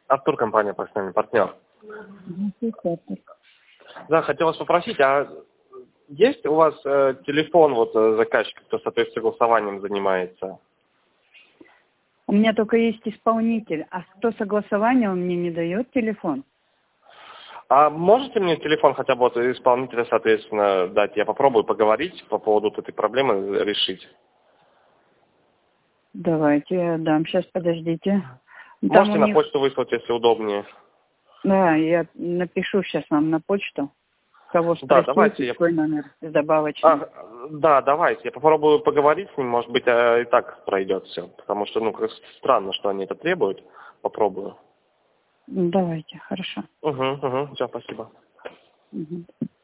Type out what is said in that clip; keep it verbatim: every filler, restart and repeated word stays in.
Артур, компания «Профессиональный партнер». Да, хотел вас попросить, а есть у вас э, телефон вот э, заказчика, кто, соответственно, согласованием занимается? У меня только есть исполнитель, а кто согласование, он мне не дает телефон. А можете мне телефон хотя бы вот исполнителя, соответственно, дать? Я попробую поговорить по поводу этой проблемы, решить. Давайте я дам. Сейчас, подождите. Там Можете у на них... почту выслать, если удобнее? Да, я напишу сейчас вам на почту, кого Да, спросить, давайте я... какой номер с добавочным. А, да, давайте. Я попробую поговорить с ним, может быть, а, и так пройдет все. Потому что, ну, как странно, что они это требуют. Попробую. Давайте, хорошо. Угу, угу. Все, спасибо. Угу.